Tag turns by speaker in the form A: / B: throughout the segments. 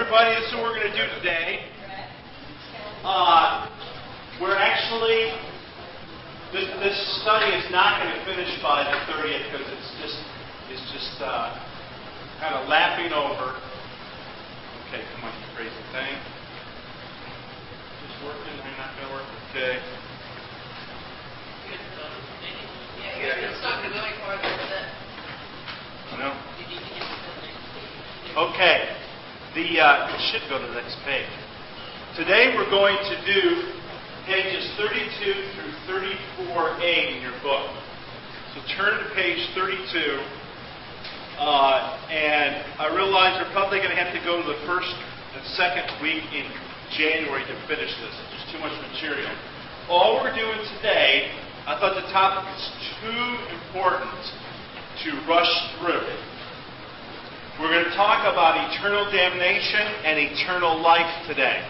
A: everybody. This is what we're going to do today. We're actually, this study is not going to finish by the 30th because it's just kind of lapping over. Okay, come on, you crazy thing. Just working, I'm not going to work. Okay. No. Okay. It should go to the next page. Today we're going to do pages 32 through 34A in your book. So turn to page 32. And I realize we're probably going to have to go to the first and second week in January to finish this. It's just too much material. All we're doing today, I thought the topic is too important to rush through. We're going to talk about eternal damnation and eternal life today.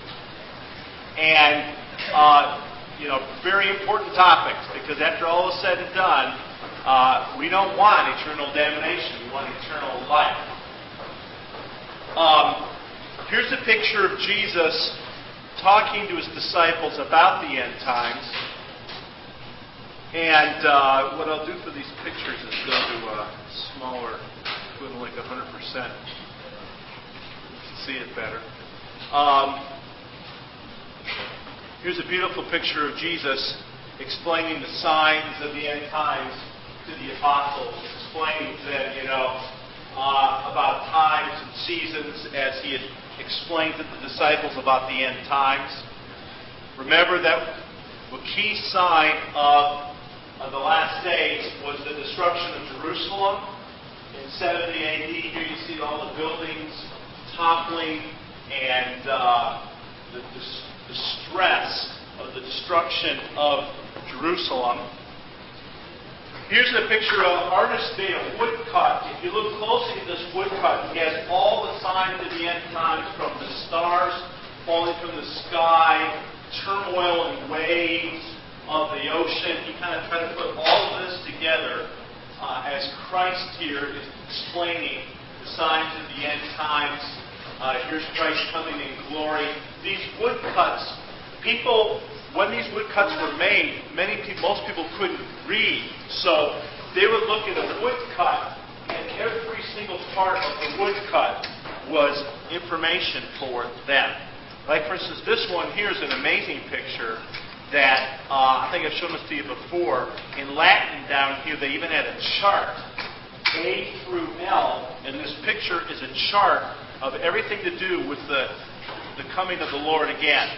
A: And, very important topics, because after all is said and done, we don't want eternal damnation. We want eternal life. Here's a picture of Jesus talking to his disciples about the end times. And what I'll do for these pictures is go to smaller, go to like 100%. See it better. Here's a beautiful picture of Jesus explaining the signs of the end times to the apostles, explaining to them, about times and seasons as he had explained to the disciples about the end times. Remember that the key sign of the last days was the destruction of Jerusalem. In 70 AD, here you see all the buildings toppling and the stress of the destruction of Jerusalem. Here's a picture of an artist made a woodcut. If you look closely at this woodcut, he has all the signs of the end times, from the stars falling from the sky, turmoil and waves of the ocean. He kind of tried to put all of this together as Christ here is explaining the signs of the end times. Here's Christ coming in glory. These woodcuts, when these woodcuts were made, most people couldn't read. So they would look at a woodcut, and every single part of the woodcut was information for them. Like, for instance, this one here is an amazing picture that I think I've shown this to you before. In Latin down here, they even had a chart, A through L, and this picture is a chart of everything to do with the coming of the Lord again.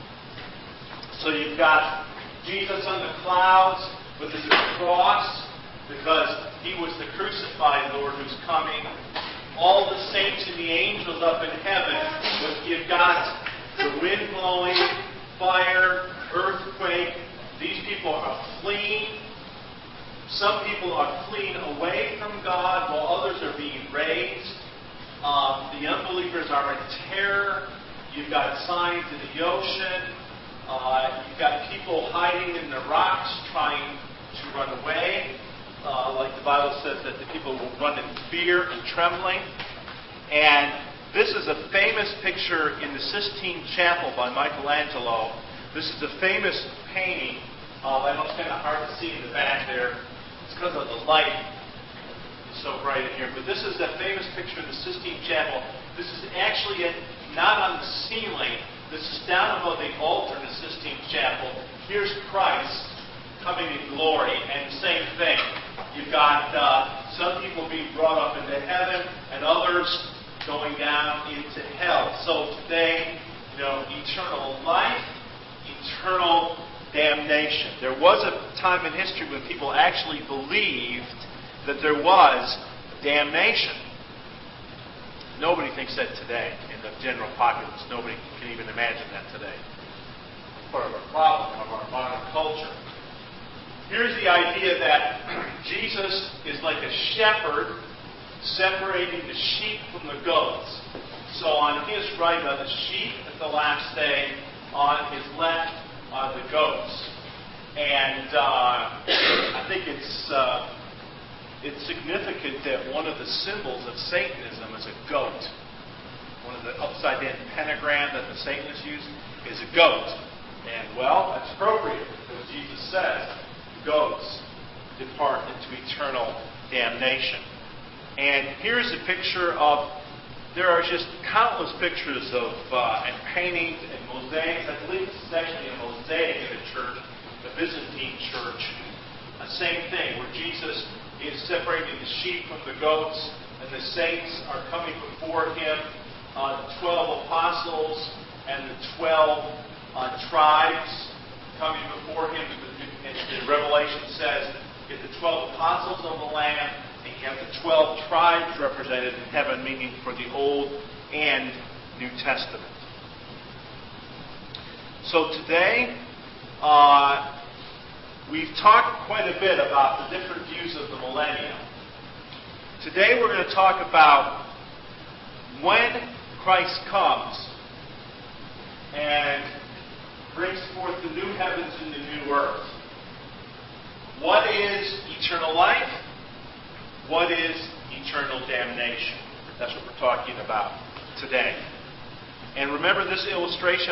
A: So you've got Jesus on the clouds with his cross, because he was the crucified Lord who's coming. All the saints and the angels up in heaven. You've got the wind blowing, fire, earthquake. These people are fleeing. Some people are fleeing away from God while others are being raised. The unbelievers are in terror. You've got signs in the ocean. You've got people hiding in the rocks trying to run away. Like the Bible says that the people will run in fear and trembling. And this is a famous picture in the Sistine Chapel by Michelangelo. This is a famous painting. I know it's kind of hard to see in the back there. It's because of the light. It's so bright in here. But this is a famous picture of the Sistine Chapel. This is actually not on the ceiling. This is down above the altar in the Sistine Chapel. Here's Christ coming in glory. And same thing. You've got some people being brought up into heaven and others going down into hell. So today, eternal life, eternal damnation. There was a time in history when people actually believed that there was damnation. Nobody thinks that today in the general populace. Nobody can even imagine that today. Part of our problem of our modern culture. Here's the idea that Jesus is like a shepherd separating the sheep from the goats. So on his right are the sheep at the last day. On his left are the goats. And I think it's significant that one of the symbols of Satanism is a goat. One of the upside anagram that the Satanists use is a goat. And, well, that's appropriate because Jesus says goats depart into eternal damnation. And here's a picture of, there are just countless pictures of and paintings and mosaics. I believe this is actually a mosaic in a church, a Byzantine church. Same thing, where Jesus is separating the sheep from the goats, and the saints are coming before him, the 12 apostles and the 12 tribes coming before him. And Revelation says, you have the 12 apostles of the Lamb, and you have the 12 tribes represented in heaven, meaning for the Old and New Testament. So today, we've talked quite a bit about the different views of the millennium. Today we're going to talk about when Christ comes and brings forth the new heavens and the new earth. What is eternal life? What is eternal damnation? That's what we're talking about today. And remember this illustration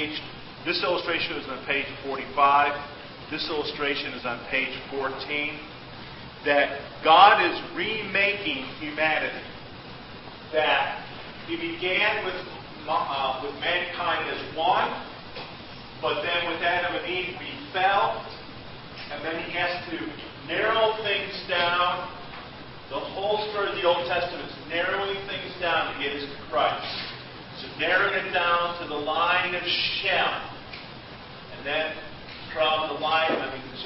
A: is on page 45. This illustration is on page 14. That God is remaking humanity. That He began with mankind as one, but then with Adam and Eve we fell, and then He has to narrow things down. The whole story of the Old Testament is narrowing things down to get us to Christ. So narrowing it down to the line of Shem, and then from the line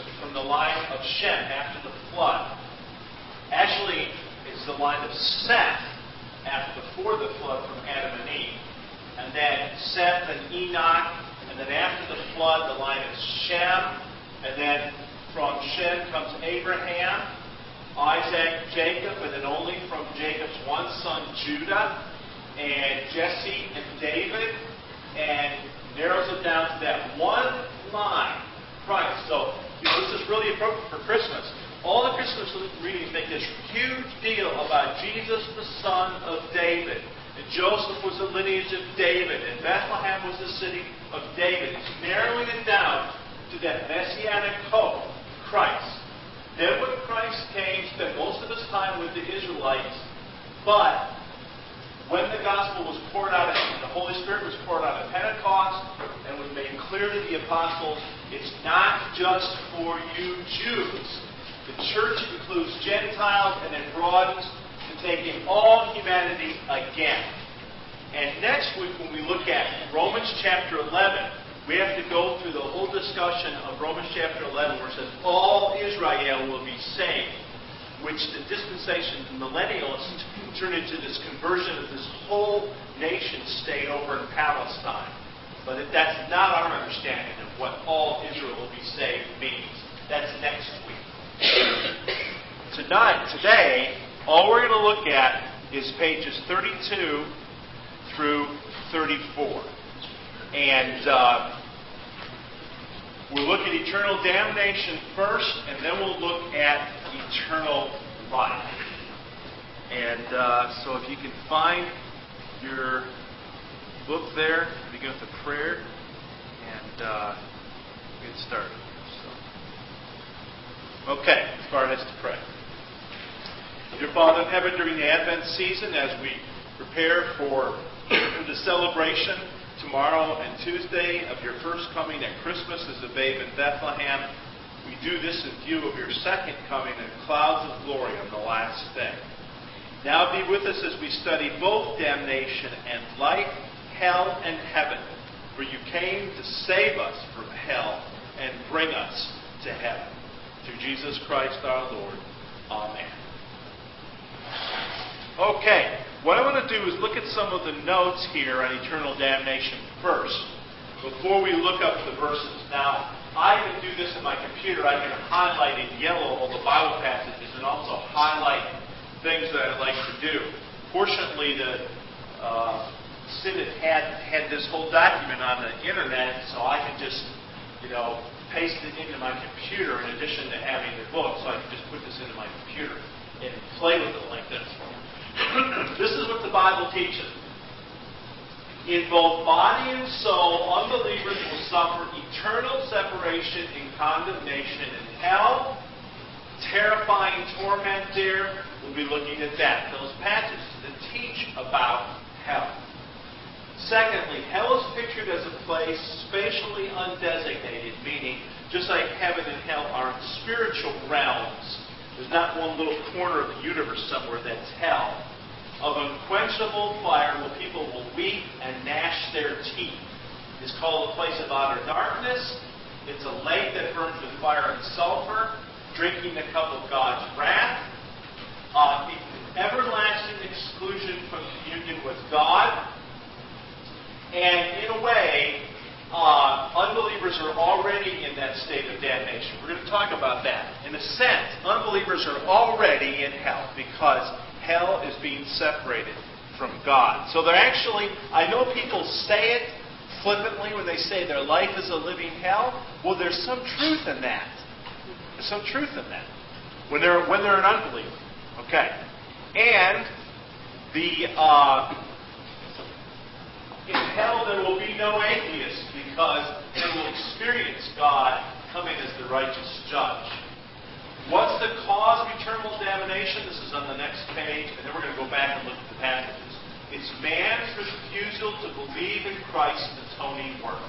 A: of Shem after the flood. Actually, it's the line of Seth before the flood from Adam and Eve. And then Seth and Enoch. And then after the flood, the line of Shem. And then from Shem comes Abraham, Isaac, Jacob. And then only from Jacob's one son, Judah. And Jesse and David. And narrows it down to that one line. Christ. So, this is really appropriate for Christmas. All the Christmas readings make this huge deal about Jesus, the son of David. And Joseph was the lineage of David. And Bethlehem was the city of David. It's narrowing it down to that messianic hope, Christ. Then when Christ came, spent most of his time with the Israelites. But when the gospel was poured out, and the Holy Spirit was poured out at Pentecost, and was made clear to the apostles, it's not just for you Jews. The church includes Gentiles, and it broadens to take in all humanity again. And next week, when we look at Romans chapter 11, we have to go through the whole discussion of Romans chapter 11, where it says all Israel will be saved, which the dispensation, the millennialists, turn into this conversion of this whole nation state over in Palestine. But that's not our understanding of what all Israel will be saved means. That's next week. Today, all we're going to look at is pages 32 through 34. And we'll look at eternal damnation first, and then we'll look at eternal life. And so if you can find your book there, begin with a prayer, and get started. Okay, as far as to pray. Dear Father in heaven, during the Advent season, as we prepare for the celebration tomorrow and Tuesday of your first coming at Christmas as a babe in Bethlehem, we do this in view of your second coming in clouds of glory on the last day. Now be with us as we study both damnation and life, hell and heaven. For you came to save us from hell and bring us to heaven. Through Jesus Christ our Lord. Amen. Okay, what I want to do is look at some of the notes here on eternal damnation first, before we look up the verses. Now, I can do this in my computer. I can highlight in yellow all the Bible passages and also highlight things that I'd like to do. Fortunately, the Synod had this whole document on the internet, so I can just, paste it into my computer in addition to having the book, so I can just put this into my computer and play with it like this. This is what the Bible teaches. In both body and soul, unbelievers will suffer eternal separation and condemnation in hell. Terrifying torment there. We'll be looking at that. Those passages that teach about hell. Secondly, hell is pictured as a place spatially undesignated, meaning just like heaven and hell are spiritual realms. There's not one little corner of the universe somewhere that's hell. Of unquenchable fire where people will weep and gnash their teeth. It's called a place of outer darkness. It's a lake that burns with fire and sulfur, drinking the cup of God's wrath. Everlasting exclusion from communion with God. And in a way, unbelievers are already in that state of damnation. We're going to talk about that. In a sense, unbelievers are already in hell because hell is being separated from God. So they're actually, I know people say it flippantly when they say their life is a living hell. Well, there's some truth in that. There's some truth in that. When they're an unbeliever. Okay. And in hell there will be no atheists because they will experience God coming as the righteous judge. What's the cause of eternal damnation? This is on the next page, and then we're going to go back and look at the passages. It's man's refusal to believe in Christ's atoning work.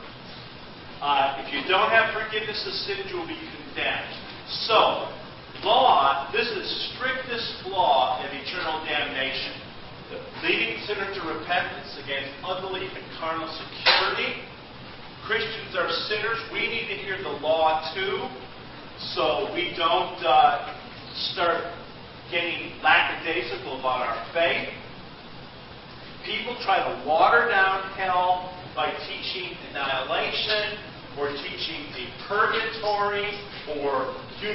A: If you don't have forgiveness of sins, you will be condemned. So, law, this is the strictest law of eternal damnation. Leading sinner to repentance against unbelief and carnal security. Christians are sinners. We need to hear the law too, so we don't start getting lackadaisical about our faith. People try to water down hell by teaching annihilation, or teaching the purgatory, or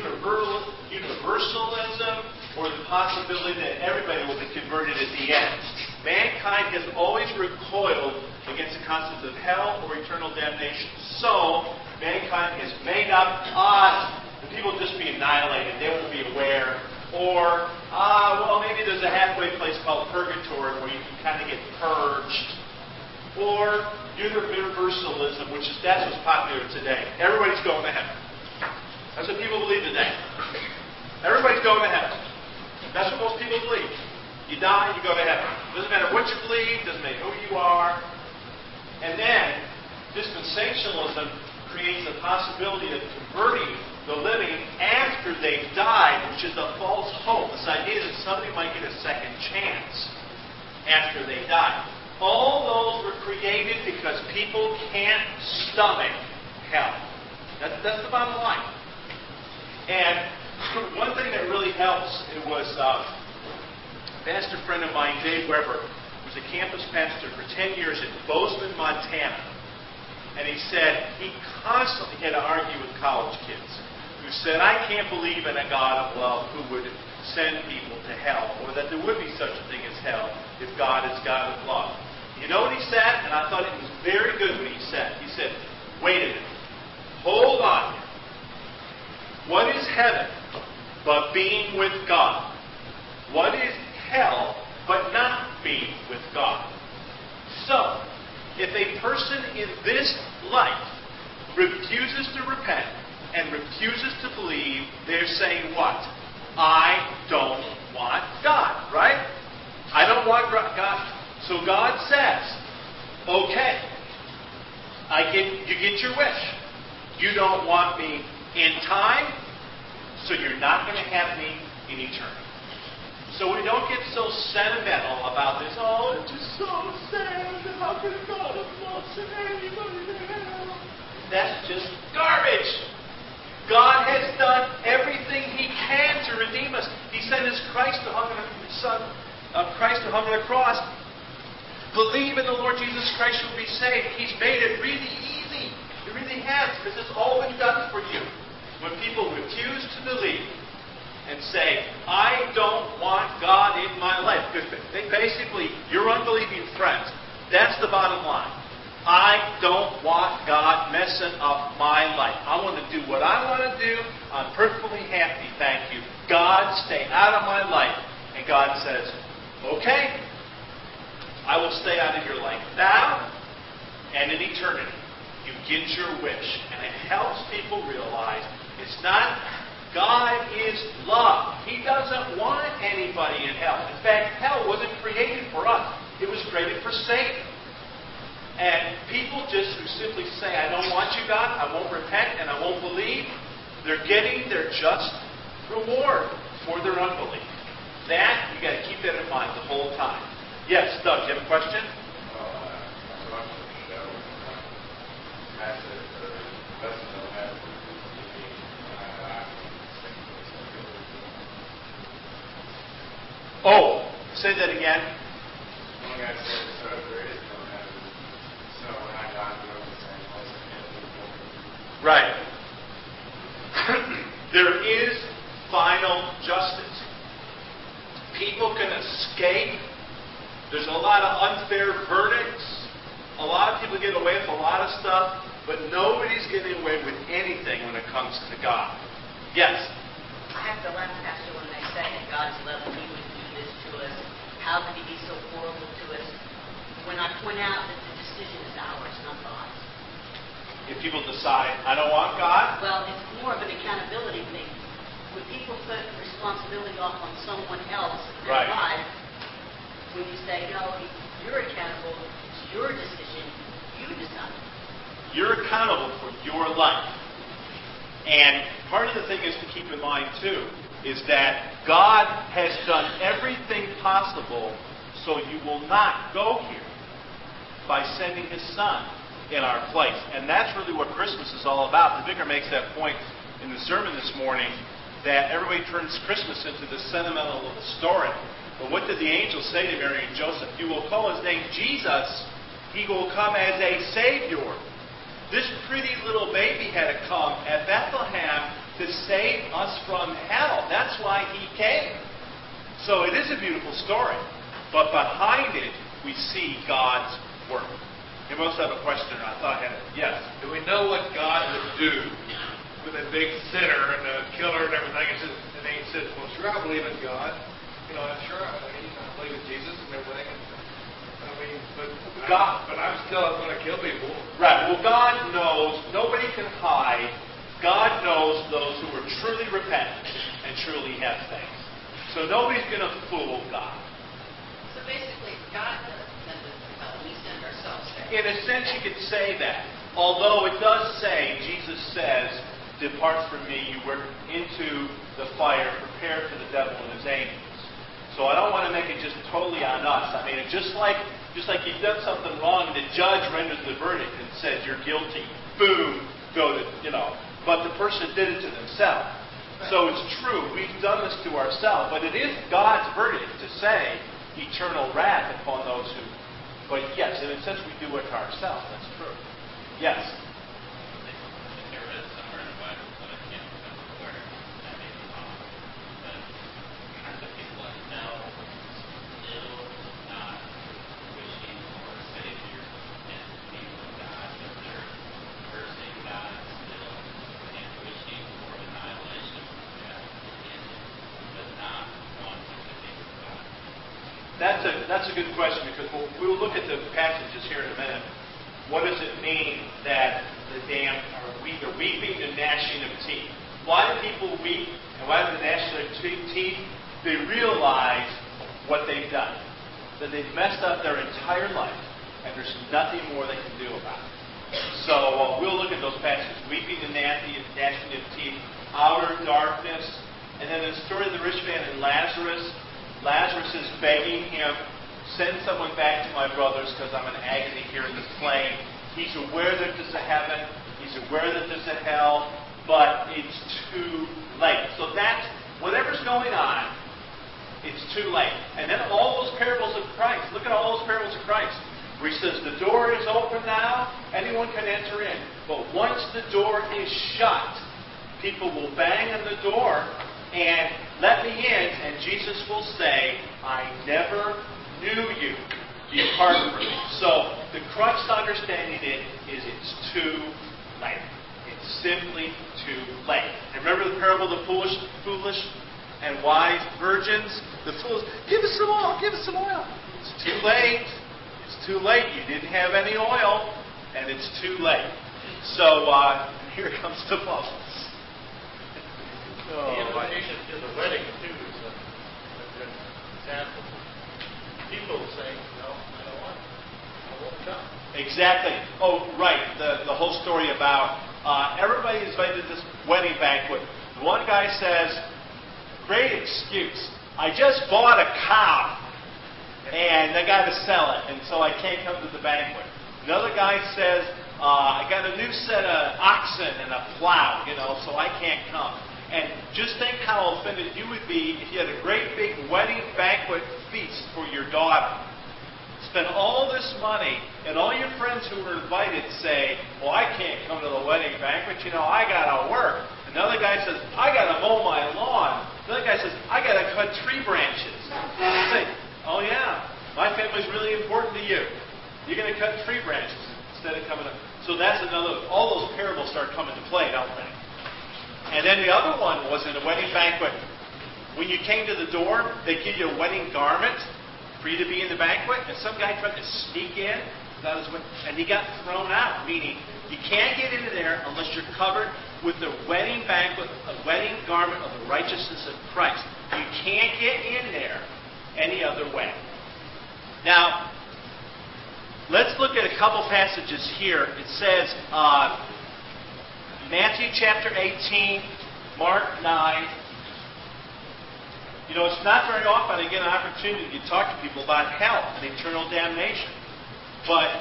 A: universalism, or the possibility that everybody will be converted at the end. Mankind has always recoiled against the concept of hell or eternal damnation. So, mankind has made up, the people will just be annihilated, they won't be aware. Or, maybe there's a halfway place called purgatory where you can kind of get purged. Or universalism, that's what's popular today. Everybody's going to heaven. That's what people believe today. Everybody's going to heaven. That's what most people believe. You die, you go to heaven. Doesn't matter what you believe, doesn't matter who you are. And then, dispensationalism creates the possibility of converting the living after they've died, which is a false hope. This idea that somebody might get a second chance after they die. All those were created because people can't stomach hell. That's the bottom line. And one thing that really helps, it was a pastor friend of mine, Dave Weber, was a campus pastor for 10 years in Bozeman, Montana. And he said he constantly had to argue with college kids who said, I can't believe in a God of love who would send people to hell, or that there would be such a thing as hell if God is God of love. You know what he said? And I thought it was very good what he said. He said, wait a minute. Hold on. What is heaven but being with God? What is hell but not being with God? So, if a person in this life refuses to repent and refuses to believe, they're saying what? I don't want God, right? I don't want God. So God says, okay, you get your wish. You don't want me in time, so you're not going to have me in eternity. So we don't get so sentimental about this. Oh, it's just so sad. How could God have love sent anybody to hell? That's just garbage. God has done everything He can to redeem us. He sent His Christ who hung on the cross. Believe in the Lord Jesus Christ, you'll be saved. He's made it really easy. He really has, because it's all been done for you. When people refuse to believe and say, I don't want God in my life, because basically, your unbelieving friends, that's the bottom line. I don't want God messing up my life. I want to do what I want to do. I'm perfectly happy, thank you. God, stay out of my life. And God says, okay, I will stay out of your life now. and in eternity, you get your wish. And it helps people realize it's not, God is love. He doesn't want anybody in hell. In fact, hell wasn't created for us. It was created for Satan. And people just who simply say, I don't want you, God, I won't repent, and I won't believe, they're getting their just reward for their unbelief. That, you got to keep that in mind the whole time. Yes, Doug, you have a question? Oh, say that again. Right. There is final justice. People can escape. There's a lot of unfair verdicts. A lot of people get away with a lot of stuff, but nobody's getting away with anything when it comes to God. Yes?
B: I have to laugh, Pastor, when they say God is loving, He would do this to us. How could He be so horrible to us? When I point out that the decision is ours, not God's.
A: If people decide, I don't want God?
B: Well, it's more of an accountability thing. When people put responsibility off on someone else in their life, when you say, no, you're accountable, it's your decision, you decide.
A: You're accountable for your life. And part of the thing is to keep in mind, too, is that God has done everything possible so you will not go here by sending His Son in our place. And that's really what Christmas is all about. The vicar makes that point in the sermon this morning, that everybody turns Christmas into this sentimental little story. But what did the angel say to Mary and Joseph? You will call His name Jesus. He will come as a Savior. This pretty little baby had to come at Bethlehem to save us from hell. That's why He came. So it is a beautiful story. But behind it, we see God's work. You must have a question. I thought I had it. Yes.
C: Do we know what God would do with a big sinner and a killer and everything? And then he says, well, sure, I believe in God. You know, sure, I believe in Jesus and everything. I mean, but I'm still going to kill people.
A: Right. Well, God knows. Nobody can hide. God knows those who are truly repentant and truly have faith. So nobody's going to fool God.
D: So basically, God doesn't send us to hell. We send ourselves there.
A: In a sense, you could say that. Although it does say, Jesus says, depart from me, you were into the fire, prepared for the devil and his angels. So I don't want to make it just totally on us. I mean, just like you've done something wrong, the judge renders the verdict and says you're guilty. Boom, go to, But the person did it to themselves. So it's true, we've done this to ourselves. But it is God's verdict to say eternal wrath upon those who... But yes, in a sense, we do it to ourselves. That's true. Yes? That's a good question, because we'll look at the passages here in a minute. What does it mean that the damned are weeping and gnashing of teeth? Why do people weep and why do they gnash their teeth? They realize what they've done, that they've messed up their entire life, and there's nothing more they can do about it. So we'll look at those passages: weeping and gnashing of teeth, outer darkness, and then the story of the rich man and Lazarus. Lazarus is begging him, send someone back to my brothers because I'm in agony here in this flame. He's aware that there's a heaven. He's aware that there's a hell. But it's too late. So that's, whatever's going on, it's too late. And then all those parables of Christ. Look at all those parables of Christ. Where He says, the door is open now. Anyone can enter in. But once the door is shut, people will bang on the door and let me in, and Jesus will say, I never knew you. Depart from me. So the crux to understanding it is it's too late. It's simply too late. And remember the parable of the foolish and wise virgins? The fools, give us some oil, give us some oil. It's too late. It's too late. You didn't have any oil. and it's too late. So here comes the bubbles.
E: The invitation to the wedding, too, is a good example. People saying, no, I don't want it. I won't come.
A: Exactly. Oh, right. The whole story about everybody is invited to this wedding banquet. One guy says, great excuse. I just bought a cow, and I got to sell it, and so I can't come to the banquet. Another guy says, I got a new set of oxen and a plow, so I can't come. And just think how offended you would be if you had a great big wedding banquet feast for your daughter. Spend all this money, and all your friends who were invited say, well, I can't come to the wedding banquet. I got to work. Another guy says, I got to mow my lawn. Another guy says, I got to cut tree branches. You think, oh, yeah, my family's really important to you. You're going to cut tree branches instead of coming up. So that's another, all those parables start coming to play, don't they? And then the other one was in a wedding banquet. When you came to the door, they give you a wedding garment for you to be in the banquet. And some guy tried to sneak in, and he got thrown out. Meaning, you can't get into there unless you're covered with the wedding banquet, a wedding garment of the righteousness of Christ. You can't get in there any other way. Now, let's look at a couple passages here. It says, Matthew chapter 18, Mark 9. It's not very often I get an opportunity to talk to people about hell and eternal damnation. But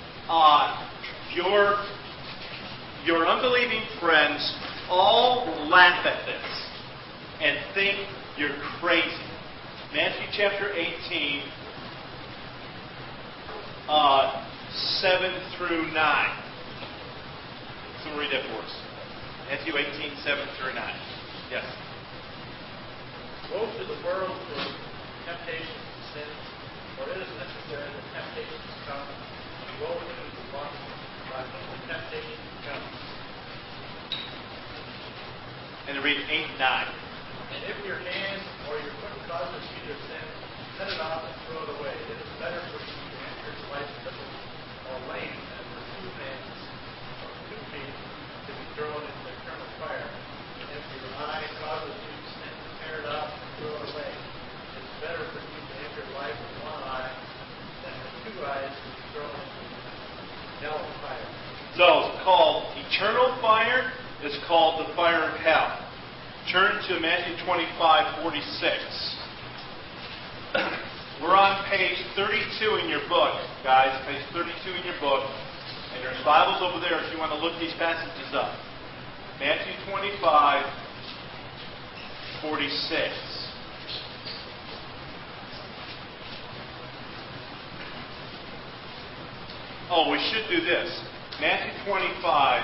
A: your unbelieving friends all laugh at this and think you're crazy. Matthew chapter 18, 7 through 9. Someone read that for us. Matthew 18, 7 through 9. Yes.
E: Woe to the world for temptation to sin, for it is necessary that temptations come, and woe to the one by whom the temptation comes.
A: And to read 8 and 9.
E: And if your hand or your foot causes you to sin, cut it off and throw it away. It is better for you to enter life crippled or lame than for 2 hands or 2 feet to be thrown into eternal fire. And if your eye causes you to sin, tear it off and throw it away. It is better for you to enter life with 1 eye than with 2 eyes to be thrown into hell and fire.
A: So it's called eternal fire. It's called the fire of hell. Turn to Matthew 25, 46. We're on page 32 in your book, guys. Page 32 in your book. And there's Bibles over there if you want to look these passages up. Matthew 25, 46. Oh, we should do this. Matthew 25.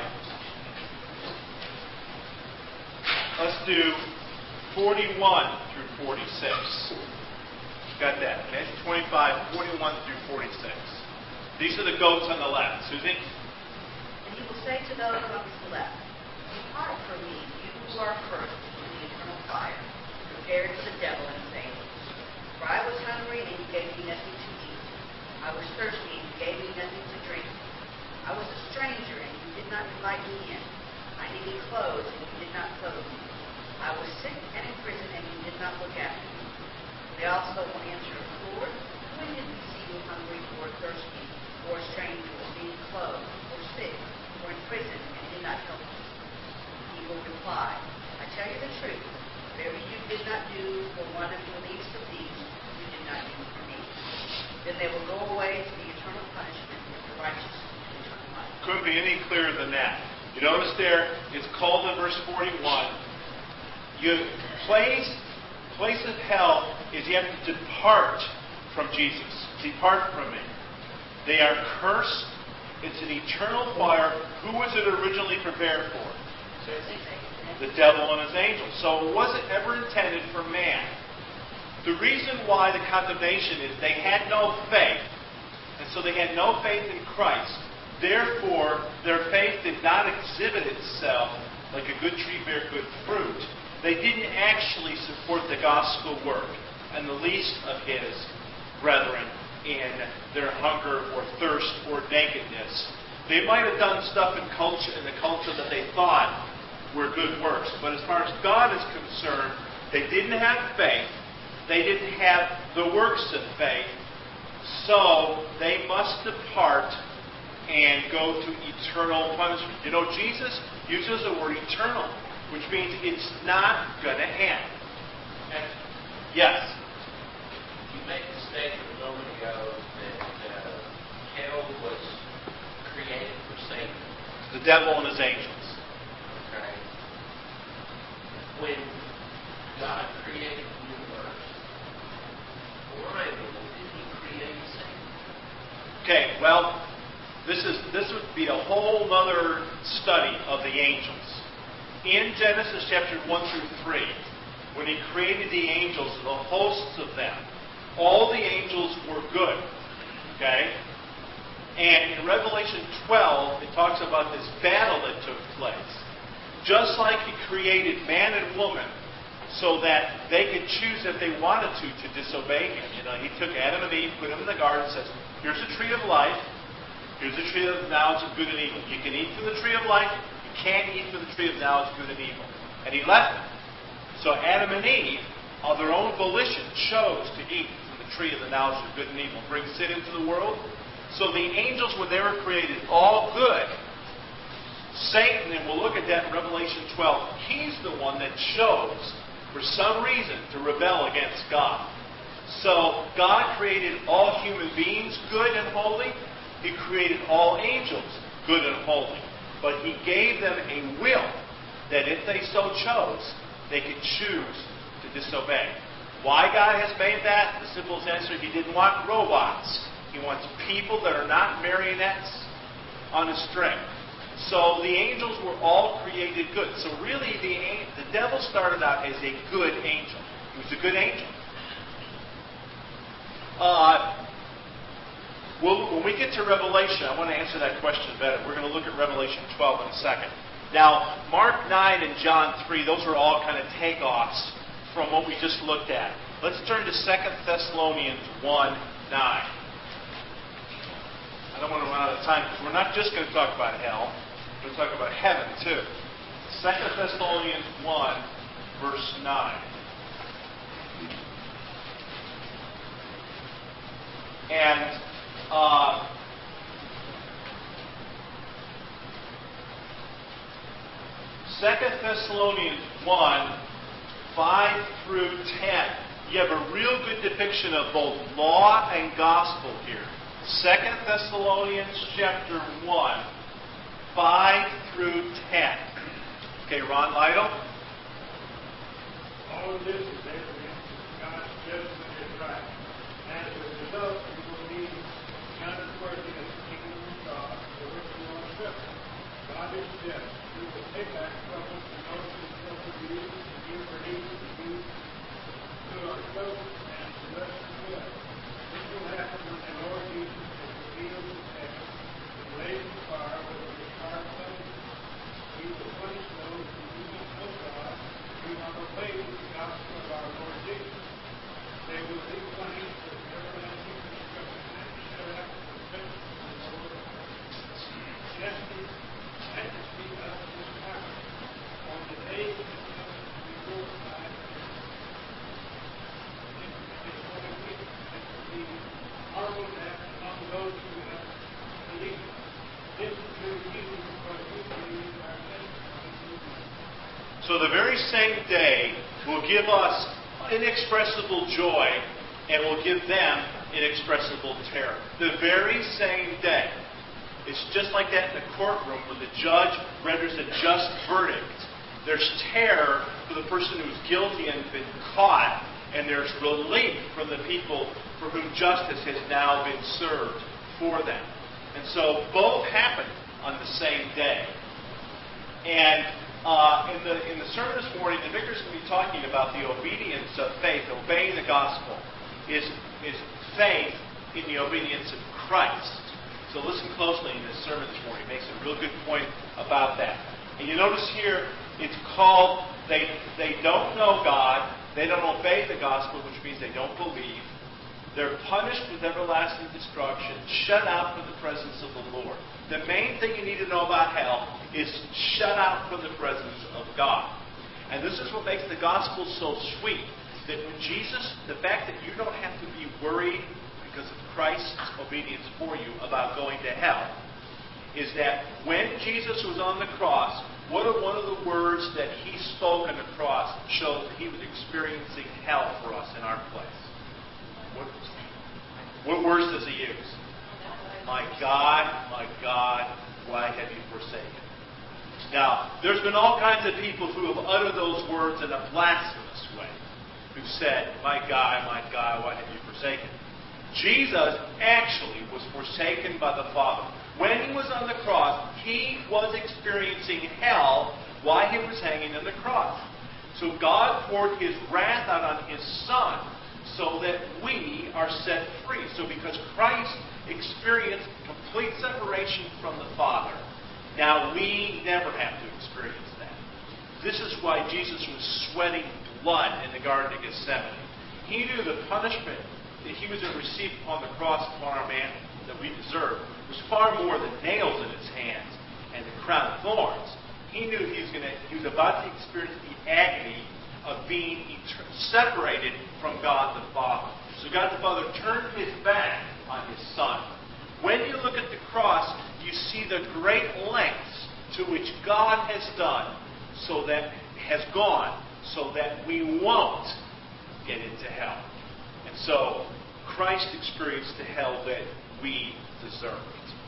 A: Let's do 41 through 46. Got that? Matthew 25, 41 through 46. These are the goats on the left. Susie?
B: And he will say to those on his left, depart from me, you who are cursed, into the eternal fire, prepared for the devil and his angels. For I was hungry, and you gave me nothing to eat. I was thirsty, and you gave me nothing to drink. I was a stranger, and you did not invite me in. I needed clothes, and you did not clothe me. I was sick and in prison, and you did not look after me. They also will answer, Lord, when did we see you hungry or thirsty, or a stranger, or being clothed, or sick, or in prison, and did not help you? He will reply, I tell you the truth, whatever you did not do for one of the least of these, you did not do for me. Then they will go away to the eternal punishment, and the righteous to eternal life.
A: Couldn't be any clearer than that. You notice there, it's called in verse 41, your place of hell is you have to depart from Jesus. Depart from me. They are cursed. It's an eternal fire. Who was it originally prepared for? The devil and his angels. So it wasn't ever intended for man. The reason why the condemnation is they had no faith. And so they had no faith in Christ. Therefore, their faith did not exhibit itself like a good tree bear good fruit. They didn't actually support the gospel work and the least of his brethren in their hunger or thirst or nakedness They might have done stuff in the culture that they thought were good works. But as far as God is concerned, they didn't have faith. They didn't have the works of faith. So they must depart and go to eternal punishment. You know, Jesus uses the word eternal, which means it's not going to end. And yes?
F: You made the statement a moment ago that hell was created for Satan.
A: The devil and his angels.
F: Okay. When God created the universe, why did He create Satan?
A: Okay, well, this would be a whole other study of the angels. In Genesis chapter 1 through 3, when He created the angels, the hosts of them, all the angels were good. Okay? And in Revelation 12, it talks about this battle that took place. Just like He created man and woman so that they could choose if they wanted to disobey Him. You know, He took Adam and Eve, put them in the garden, and says, here's the tree of life. Here's the tree of knowledge of good and evil. You can eat from the tree of life. You can't eat from the tree of knowledge of good and evil. And He left them. So Adam and Eve, of their own volition, chose to eat from the tree of the knowledge of good and evil, bring sin into the world. So the angels, when they were created, all good. Satan, and we'll look at that in Revelation 12, he's the one that chose, for some reason, to rebel against God. So God created all human beings good and holy. He created all angels good and holy. But He gave them a will that if they so chose, they could choose to disobey. Why God has made that? The simplest answer, He didn't want robots. He wants people that are not marionettes on a string. So the angels were all created good. So really the devil started out as a good angel. He was a good angel. When we get to Revelation, I want to answer that question better. We're going to look at Revelation 12 in a second. Now, Mark 9 and John 3, those are all kind of takeoffs from what we just looked at. Let's turn to 2 Thessalonians 1:9. I don't want to run out of time because we're not just going to talk about hell. We're going to talk about heaven too. 2 Thessalonians 1, verse 9. And 2 Thessalonians 1, 5 through 10. You have a real good depiction of both law and gospel here. 2 Thessalonians chapter 1, 5 through 10. Okay, Ron Lytle?
E: All of this is evidence God's judgment is right. And as a result, you will be unworthy of the kingdom of God for which you are suffered. God is just. He will take back trouble from those who suffer you, and you for evil to you who are close and to us as well. This will happen when the Lord Jesus is revealed in heaven, and blazing fire with a fire thunder. He will punish those who do not know God, who do not obey the gospel of our Lord Jesus. They will be punished with everlasting destruction and shut up for the judgment of the Lord. Majesty of His power. On the day when He comes to be glorified, His holy week, and to be marveled at among those who have believed. This is true of you because we believe our testimony.
A: So the very same day will give us inexpressible joy and will give them inexpressible terror. The very same day. It's just like that in the courtroom when the judge renders a just verdict. There's terror for the person who's guilty and been caught, and there's relief from the people for whom justice has now been served for them. And so both happen on the same day. And in the sermon this morning, the vicar's going to be talking about the obedience of faith, obeying the gospel, is faith in the obedience of Christ. So listen closely in this sermon this morning. It makes a real good point about that. And you notice here, it's called, they don't know God, they don't obey the gospel, which means they don't believe, They're punished with everlasting destruction, shut out from the presence of the Lord. The main thing you need to know about hell is shut out from the presence of God. And this is what makes the gospel so sweet. That when Jesus, the fact that you don't have to be worried because of Christ's obedience for you about going to hell, is that when Jesus was on the cross, what are one of the words that he spoke on the cross showed that he was experiencing hell for us in our place? What words does he use? My God, why have you forsaken me? Now, there's been all kinds of people who have uttered those words in a blasphemous way, who said, my God, why have you forsaken me? Jesus actually was forsaken by the Father. When he was on the cross, he was experiencing hell while he was hanging on the cross. So God poured his wrath out on his Son so that we are set free. So because Christ experienced complete separation from the Father, now we never have to experience that. This is why Jesus was sweating blood in the Garden of Gethsemane. He knew the punishment that he was going to receive upon the cross upon our man that we deserve was far more than nails in his hands and the crown of thorns. He knew he was about to experience the agony of being separated from God the Father. So God the Father turned his back on his Son. When you look at the cross, you see the great lengths to which God has gone so that we won't get into hell. And so Christ experienced the hell that we deserved.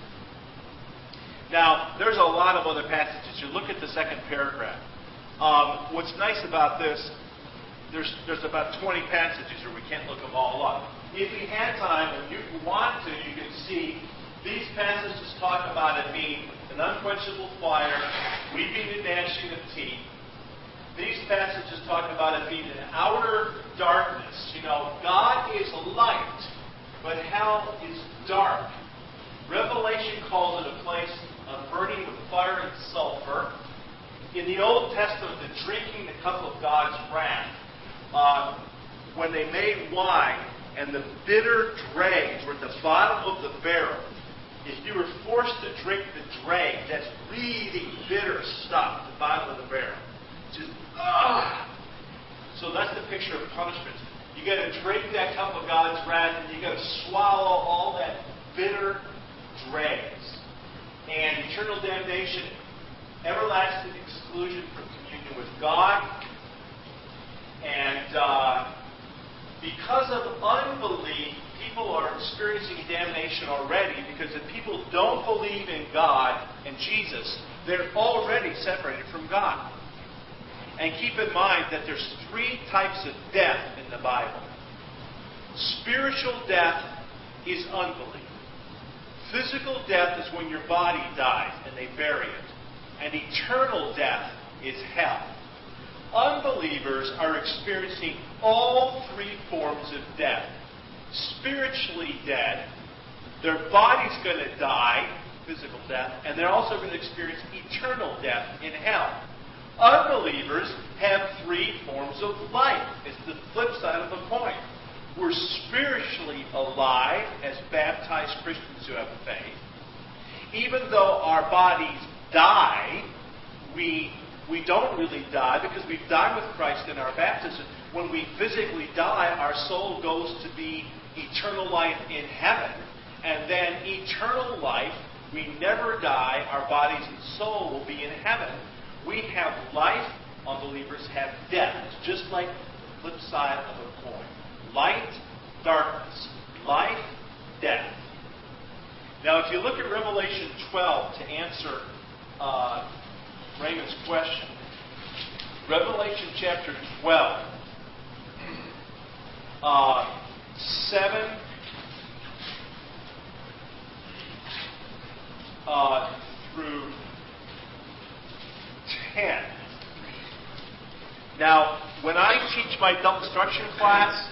A: Now, there's a lot of other passages. You look at the second paragraph. What's nice about this, there's about 20 passages, or we can't look them all up. If we had time, and you want to, you can see these passages talk about it being an unquenchable fire, weeping and gnashing of teeth. These passages talk about it being an outer darkness. God is light, but hell is dark. Revelation calls it a place of burning with fire and sulfur. In the Old Testament, the drinking the cup of God's wrath, when they made wine and the bitter dregs were at the bottom of the barrel, if you were forced to drink the dregs, that's really bitter stuff at the bottom of the barrel. Just, So that's the picture of punishment. You got to drink that cup of God's wrath, and you got to swallow all that bitter dregs. And eternal damnation, everlasting exclusion from communion with God. And because of unbelief, people are experiencing damnation already, because if people don't believe in God and Jesus, they're already separated from God. And keep in mind that there's 3 types of death in the Bible. Spiritual death is unbelief. Physical death is when your body dies and they bury it. And eternal death is hell. Unbelievers are experiencing all 3 forms of death. Spiritually dead, their body's going to die, physical death, and they're also going to experience eternal death in hell. Unbelievers have 3 forms of life. It's the flip side of the coin. We're spiritually alive as baptized Christians who have faith. Even though our bodies die, we don't really die because we've died with Christ in our baptism. When we physically die, our soul goes to be eternal life in heaven. And then eternal life, we never die. Our bodies and soul will be in heaven. We have life. Unbelievers have death. It's just like the flip side of a coin. Light, darkness. Life, death. Now, if you look at Revelation 12 to answer Raymond's question, Revelation chapter 12, 7 through 10. Now, when I teach my double instruction class,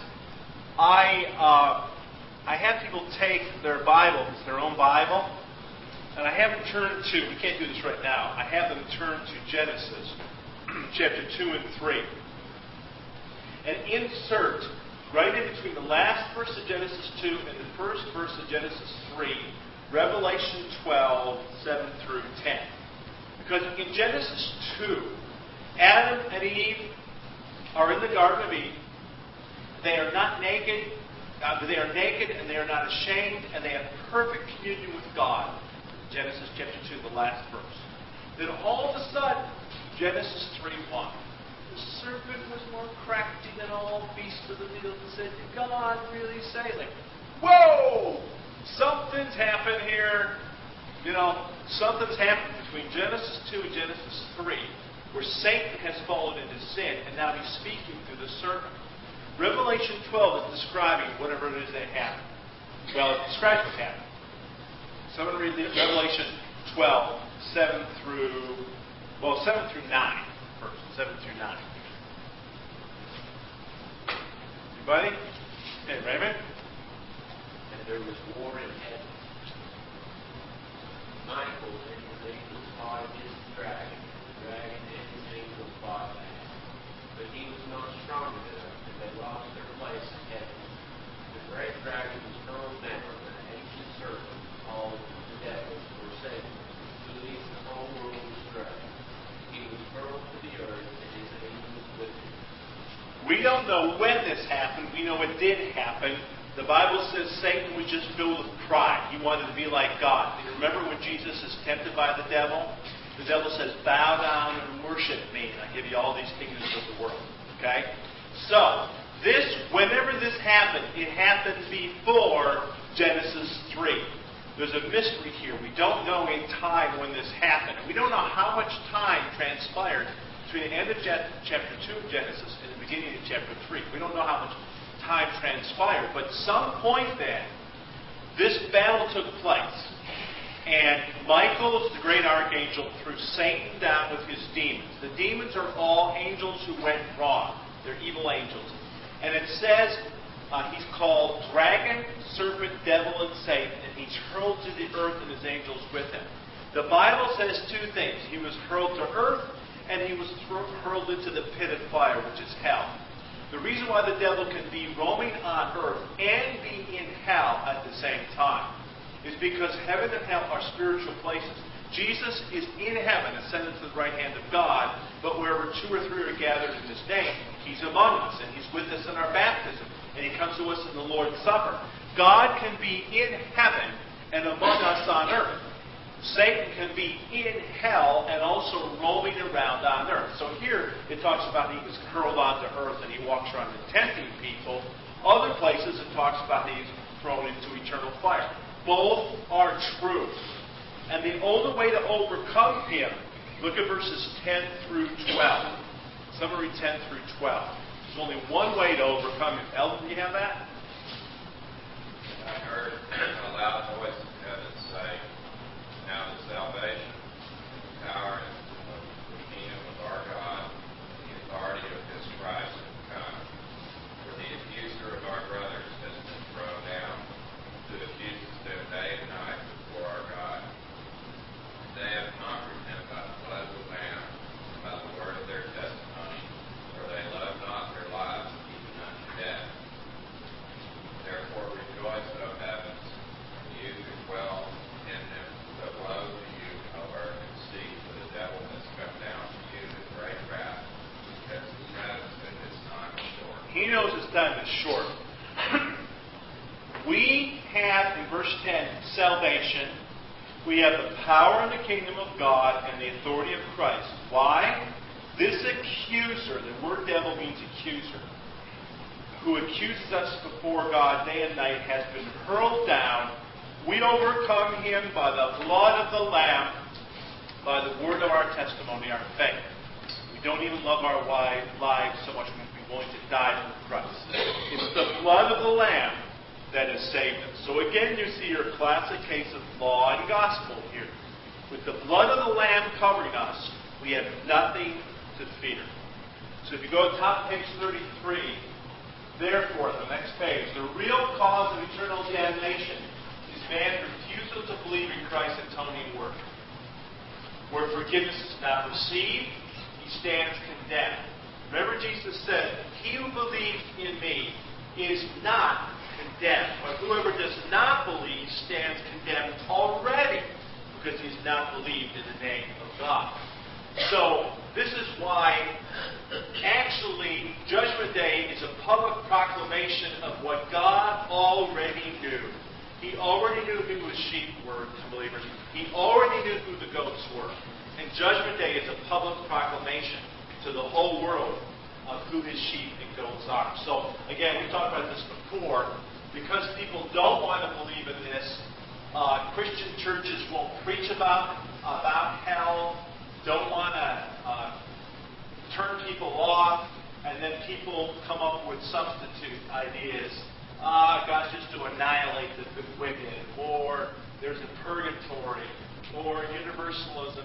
A: I have people take their Bible, it's their own Bible, and I have them turn to, we can't do this right now, I have them turn to Genesis chapter 2 and 3. And insert right in between the last verse of Genesis 2 and the first verse of Genesis 3, Revelation 12, 7 through 10. Because in Genesis 2, Adam and Eve are in the Garden of Eden. They are not naked. They are naked and they are not ashamed, and they have perfect communion with God. Genesis chapter 2, the last verse. Then all of a sudden, Genesis 3:1. The serpent was more crafty than all beasts of the field and said, "Did God really say?" Like, whoa! Something's happened here. Something's happened between Genesis 2 and Genesis 3, where Satan has fallen into sin, and now he's speaking through the serpent. Revelation 12 is describing whatever it is that happened. Well, it describes what happened. So I'm going to read Revelation 12, 7 through 9 first. 7 through 9. Anybody? Hey, Raymond?
F: And there was war in heaven. Michael and his angels fought against the dragon. The dragon and his angels fought back. But he was not strong enough, and they lost their place in heaven. The great dragon was thrown down, and the ancient serpent, called the devil, or Satan, who leads the whole world astray. He was hurled to the earth, and his angels with him.
A: We don't know when this happened. We know it did happen. The Bible says Satan was just filled with pride. He wanted to be like God. You remember when Jesus is tempted by the devil? The devil says, "Bow down and worship me, and I give you all these kingdoms of the world." Okay? So, whenever this happened, it happened before Genesis 3. There's a mystery here. We don't know in time when this happened. And we don't know how much time transpired between the end of chapter 2 of Genesis and the beginning of chapter 3. We don't know how much time transpired. But at some point then, this battle took place. And Michael, the great archangel, threw Satan down with his demons. The demons are all angels who went wrong. They're evil angels. And it says he's called dragon, serpent, devil, and Satan. And he's hurled to the earth and his angels with him. The Bible says two things. He was hurled to earth, and he was hurled into the pit of fire, which is hell. The reason why the devil can be roaming on earth and be in hell at the same time is because heaven and hell are spiritual places. Jesus is in heaven, ascended to the right hand of God, but wherever 2 or 3 are gathered in His name, He's among us, and He's with us in our baptism, and He comes to us in the Lord's Supper. God can be in heaven and among us on earth. Satan can be in hell and also roaming around on earth. So here it talks about he was hurled onto earth and he walks around tempting people. Other places it talks about he's thrown into eternal fire. Both are true. And the only way to overcome him, look at verses 10 through 12. Summary 10 through 12. There's only one way to overcome him. Eldon, do you have that?
G: I heard a loud voice in heaven say, "Now the salvation, the power, and the kingdom of our God, and the authority of His Christ have come. For the accuser of our brothers has been thrown down, who accuses them day and night before our God. They have conquered him by the blood of the Lamb, and by the word of their testimony, for they love not their lives even unto death. Therefore rejoice, O heavens, you who dwell in them. But woe to you, O earth and sea, for the devil has come down to you with great wrath, because he knows that his time is short."
A: He knows his time is short. We have, in verse 10, salvation. We have the power and the kingdom of God and the authority of Christ. Why? This accuser, the word devil means accuser, who accuses us before God day and night, has been hurled down. We overcome him by the blood of the Lamb, by the word of our testimony, our faith. We don't even love our lives so much we would be willing to die for Christ. It's the blood of the Lamb that has saved us. So again, you see your classic case of law and gospel here. With the blood of the Lamb covering us, we have nothing to fear. So if you go to top page 33, therefore, the next page, the real cause of eternal damnation is man's refusal to believe in Christ's atoning work. Where forgiveness is not received, he stands condemned. Remember, Jesus said, "He who believes in me is not condemned. But whoever does not believe stands condemned already, because he's not believed in the name of God. So, this is why, actually, Judgment Day is a public proclamation of what God already knew. He already knew who his sheep were, believers. He already knew who the goats were. And Judgment Day is a public proclamation to the whole world of who his sheep and goats are. So, again, we talked about this before. Because people don't want to believe in this, Christian churches won't preach about hell, don't want to turn people off, and then people come up with substitute ideas. God's just to annihilate the wicked, or there's a purgatory, or universalism.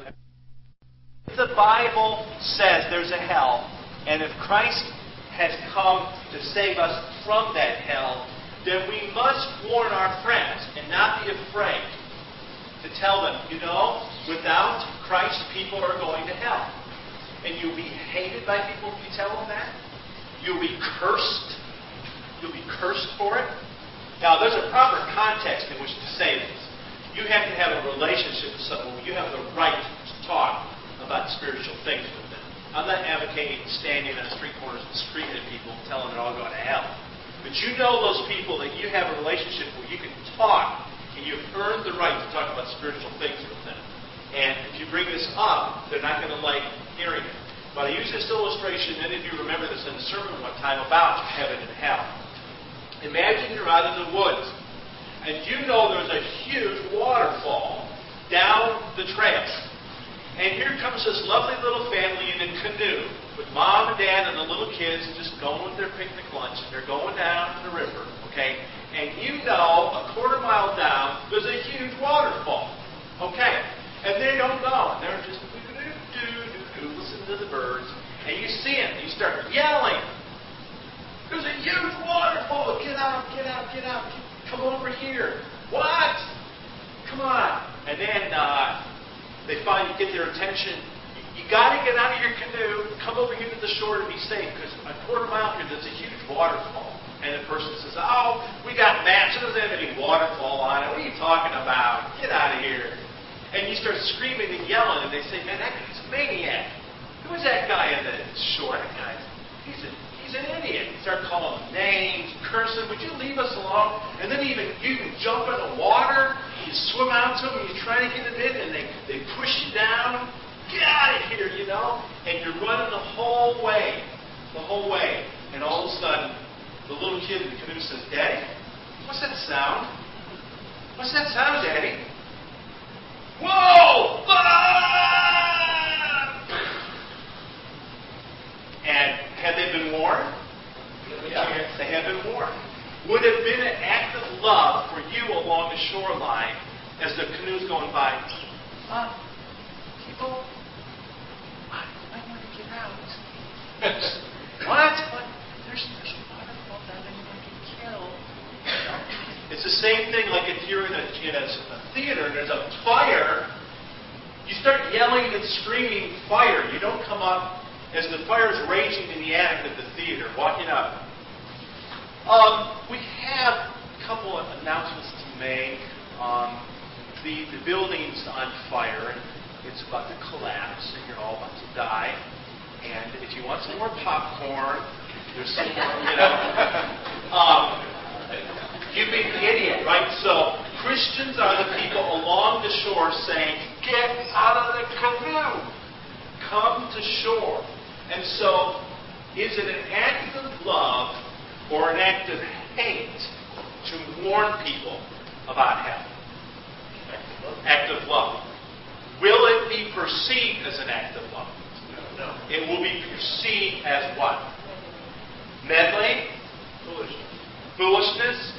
A: The Bible says there's a hell, and if Christ has come to save us from that hell, then we must warn our friends and not be afraid to tell them, without Christ, people are going to hell. And you'll be hated by people if you tell them that. You'll be cursed. You'll be cursed for it. Now, there's a proper context in which to say this. You have to have a relationship with someone. You have the right to talk about spiritual things with them. I'm not advocating standing on street corners and screaming at people and telling them they're all going to hell. But you know those people that you have a relationship where you can talk, and you've earned the right to talk about spiritual things with them. And if you bring this up, they're not going to like hearing it. But I use this illustration, many of you remember this in a sermon one time about heaven and hell. Imagine you're out in the woods, and you know there's a huge waterfall down the trail. And here comes this lovely little family in a canoe with mom and dad and the little kids just going with their picnic lunch. And they're going down the river, okay? And a quarter-mile down, there's a huge waterfall, okay? And they don't know. And they're just listen to the birds. And you see them. You start yelling. There's a huge waterfall. Get out, get out, get out. Come over here. What? Come on. And then they finally get their attention. You got to get out of your canoe, come over here to the shore to be safe, because a quarter-mile here, there's a huge waterfall. And the person says, we got maps. It doesn't have any waterfall on it. What are you talking about? Get out of here. And you start screaming and yelling, and they say, man, that guy's a maniac. Who is that guy on the shore? That guy, he's an idiot. You start calling him names, cursing. Would you leave us alone? And then you even jump in the water. You swim out to them, and you try to get it in, and they push you down. Get out of here, And you're running the whole way. And all of a sudden, the little kid in the canoe says, Daddy, what's that sound? What's that sound, Daddy? Whoa! Ah! And had they been warned? Yeah, they had been warned. Would it have been an act of love for you along the shoreline as the canoe's going by? People, I want to get out. What? There's a waterfall down there, you might get killed. It's the same thing like if you're in a theater and there's a fire. You start yelling and screaming fire. You don't come up as the fire is raging in the attic of the theater, walking up. We have a couple of announcements to make. The building's on fire, and it's about to collapse, and you're all about to die. And if you want some more popcorn, there's some more, you'd be the idiot, right? So Christians are the people along the shore saying, get out of the canoe. Come to shore. And so, is it an act of love or an act of hate to warn people about hell? Act of love. Will it be perceived as an act of love? No. It will be perceived as what? Meddling? Foolishness?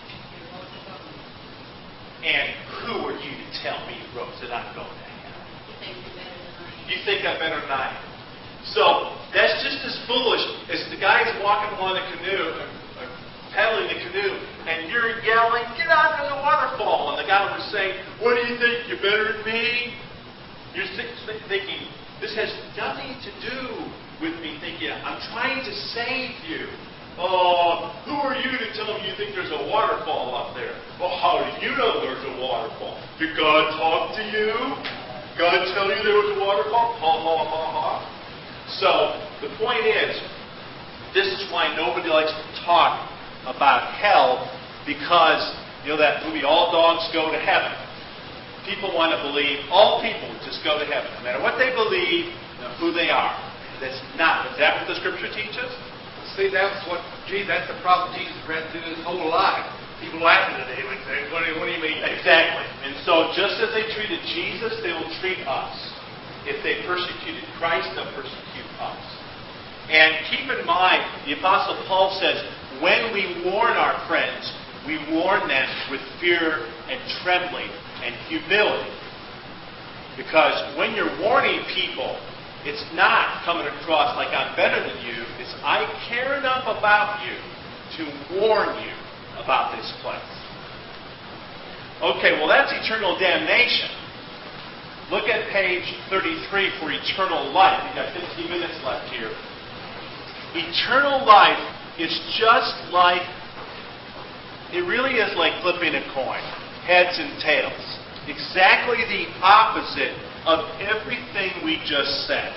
A: And who are you to tell me, Rose, that I'm going to hell? You think I'm better than I am. So, that's just as foolish as the guy's walking along the canoe, paddling the canoe, and you're yelling, get out of the waterfall. And the guy was saying, what do you think? You're better than me? You're thinking, this has nothing to do with me thinking, I'm trying to save you. Who are you to tell me you think there's a waterfall up there? Well, how do you know there's a waterfall? Did God talk to you? God tell you there was a waterfall? Ha, ha, ha, ha. So, the point is, this is why nobody likes to talk about hell, because, you know that movie, All Dogs Go to Heaven? People want to believe all people just go to heaven, no matter what they believe, who they are. That's not. Is that what the Scripture teaches?
C: See, that's the problem Jesus ran through his whole life. People laughing at him and saying, what do you mean?
A: Exactly. And so just as they treated Jesus, they will treat us. If they persecuted Christ, they'll persecute us. And keep in mind, the Apostle Paul says, when we warn our friends, we warn them with fear and trembling and humility. Because when you're warning people, it's not coming across like I'm better than you. It's I care enough about you to warn you about this place. Okay, well that's eternal damnation. Look at page 33 for eternal life. We've got 15 minutes left here. Eternal life is just like, it really is like flipping a coin, heads and tails. Exactly the opposite of everything we just said.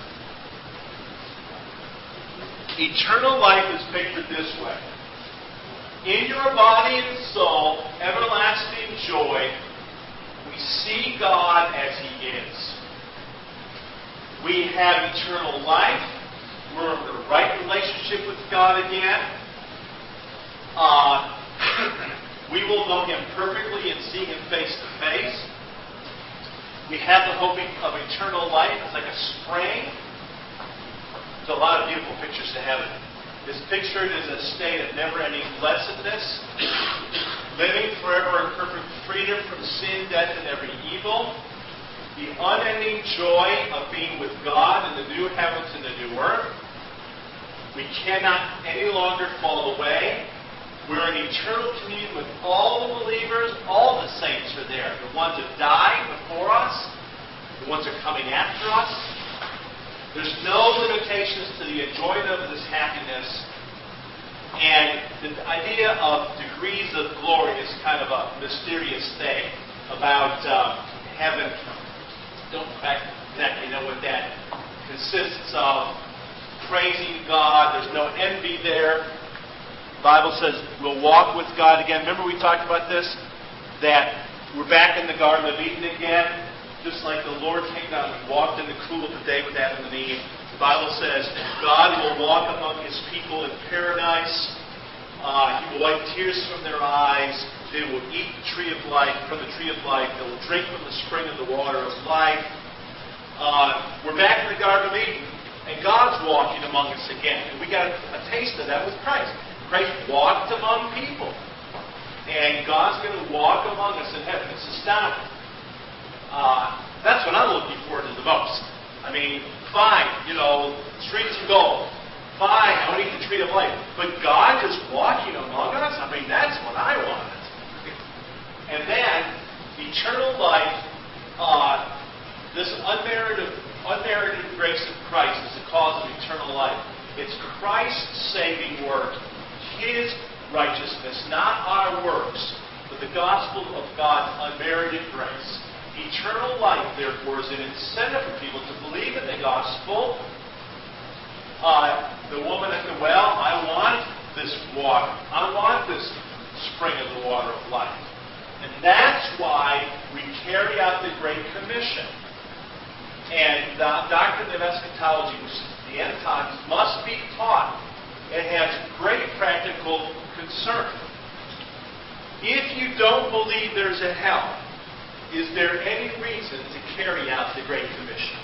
A: Eternal life is pictured this way. In your body and soul, everlasting joy, we see God as He is. We have eternal life. We're in the right relationship with God again. We will know Him perfectly and see Him face to face. We have the hope of eternal life. It's like a spring. There's a lot of beautiful pictures to heaven. It's pictured as a state of never-ending blessedness, living forever in perfect freedom from sin, death, and every evil. The unending joy of being with God in the new heavens and the new earth. We cannot any longer fall away. We're in eternal communion with all the believers. All the saints are there. The ones that died before us, the ones that are coming after us. There's no limitations to the enjoyment of this happiness. And the idea of degrees of glory is kind of a mysterious thing about heaven. Don't exactly know what that consists of. Praising God. There's no envy there. The Bible says we'll walk with God again. Remember we talked about this? That we're back in the Garden of Eden again. Just like the Lord came down and walked in the cool of the day with Adam and Eve. The Bible says God will walk among His people in paradise. He will wipe tears from their eyes. They will eat the tree of life, from the tree of life. They will drink from the spring of the water of life. We're back in the Garden of Eden, and God's walking among us again. And we got a taste of that with Christ. Christ walked among people. And God's going to walk among us in heaven. It's astounding. That's what I'm looking forward to the most. I mean, fine, streets of gold. Fine, I want to eat the tree of life. But God just walking among us? I mean, that's what I wanted. And then, eternal life, this unmerited grace of Christ is the cause of eternal life. It's Christ's saving work, His righteousness, not our works, but the gospel of God's unmerited grace. Eternal life, therefore, is an incentive for people to believe in the gospel. The woman at the well, I want this water. I want this spring of the water of life. And that's why we carry out the Great Commission. And the doctrine of eschatology, which is the end times, must be taught. It has great practical concern. If you don't believe there's a hell, is there any reason to carry out the Great Commission?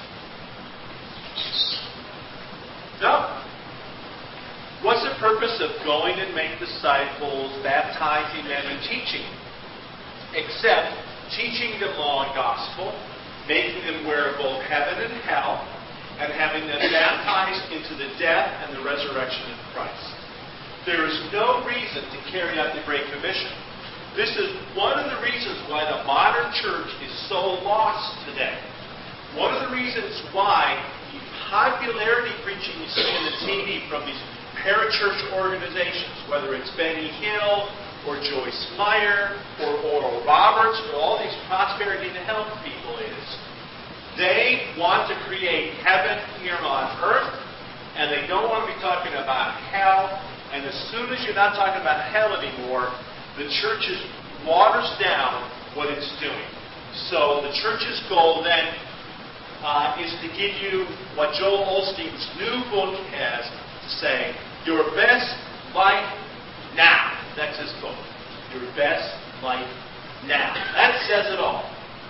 A: No. What's the purpose of going and make disciples, baptizing them, and teaching? Except teaching them law and gospel, making them aware of both heaven and hell, and having them baptized into the death and the resurrection of Christ. There is no reason to carry out the Great Commission. This is one of the reasons why the modern church is so lost today. One of the reasons why the popularity preaching you see on the TV from these parachurch organizations, whether it's Benny Hill or Joyce Meyer or Oral Roberts or all these prosperity and health people they want to create heaven here on earth, and they don't want to be talking about hell. And as soon as you're not talking about hell anymore, the church waters down what it's doing. So the church's goal then is to give you what Joel Osteen's new book has to say, your best life now. That's his book. Your best life now. That says it all.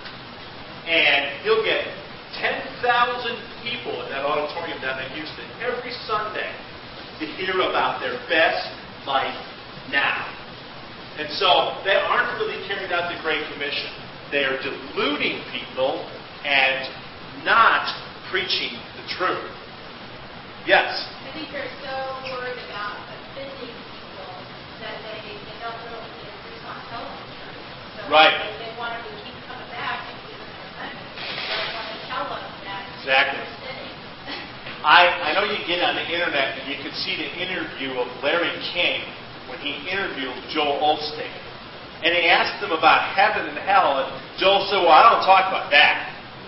A: And he'll get 10,000 people in that auditorium down in Houston every Sunday to hear about their best life now. And so they aren't really carrying out the Great Commission. They are deluding people and not preaching the truth. Yes?
D: I think they're so worried about offending people that they don't really it's not telling the truth. So
A: right.
D: They want them to keep coming back and giving their message. They don't want to tell them that
A: exactly.
D: they're sinning.
A: I know you get on the internet and you can see the interview of Larry King when he interviewed Joel Osteen. And he asked him about heaven and hell, and Joel said, well, I don't talk about that.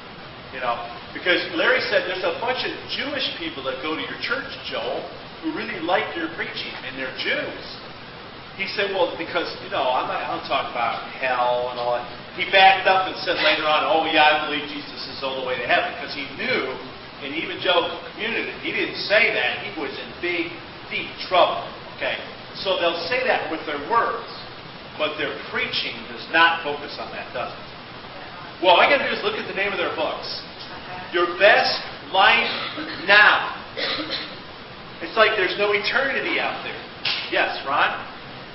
A: Because Larry said there's a bunch of Jewish people that go to your church, Joel, who really like your preaching, and they're Jews. He said, well, because, I don't talk about hell and all that. He backed up and said later on, oh, yeah, I believe Jesus is all the way to heaven, because he knew in the evangelical community, he didn't say that. He was in big, deep trouble. Okay? So they'll say that with their words, but their preaching does not focus on that, does it? Well, all I got to do is look at the name of their books. Your best life now. It's like there's no eternity out there. Yes, Ron?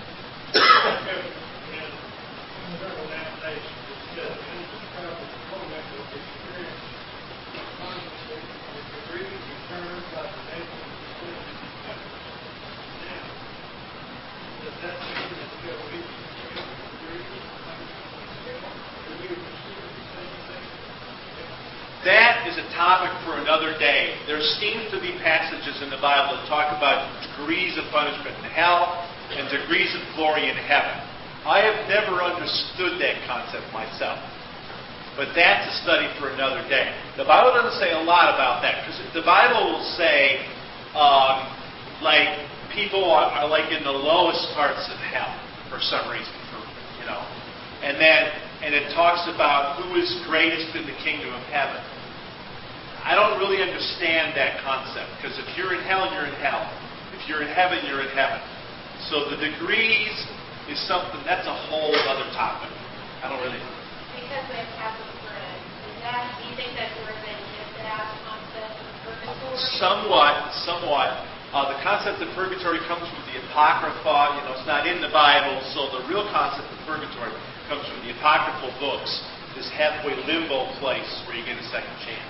A: That is a topic for another day. There seem to be passages in the Bible that talk about degrees of punishment in hell and degrees of glory in heaven. I have never understood that concept myself. But that's a study for another day. The Bible doesn't say a lot about that, because the Bible will say, like, people are like in the lowest parts of hell for some reason, and it talks about who is greatest in the kingdom of heaven. I don't really understand that concept, because if you're in hell, you're in hell. If you're in heaven, you're in heaven. So the degrees is something, that's a whole other topic. I don't really...
D: Because we have Catholic friends, do you think that's where they get that concept of purgatory?
A: Somewhat. The concept of purgatory comes from the Apocrypha. It's not in the Bible, so the real concept of purgatory comes from the apocryphal books, this halfway limbo place where you get a second chance.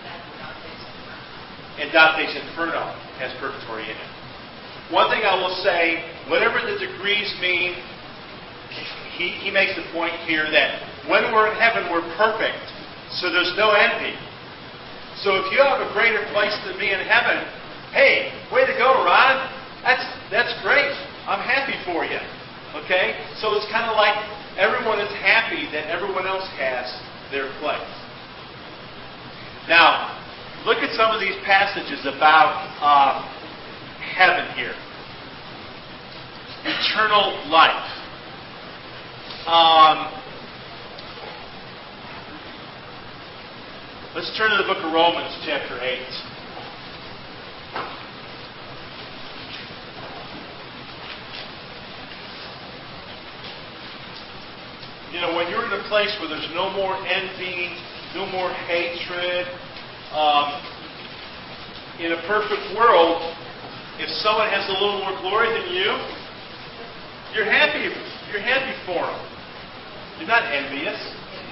A: And Dante's Inferno has purgatory in it. One thing I will say, whatever the degrees mean, he makes the point here that when we're in heaven, we're perfect. So there's no envy. So if you have a greater place than me in heaven, hey, way to go, Ron. That's great. I'm happy for you. Okay? So it's kind of like everyone is happy that everyone else has their place. Now, look at some of these passages about heaven here. Eternal life. Let's turn to the book of Romans, chapter 8. When you're in a place where there's no more envy, no more hatred, in a perfect world, if someone has a little more glory than you, you're happy. You're happy for them. You're not envious.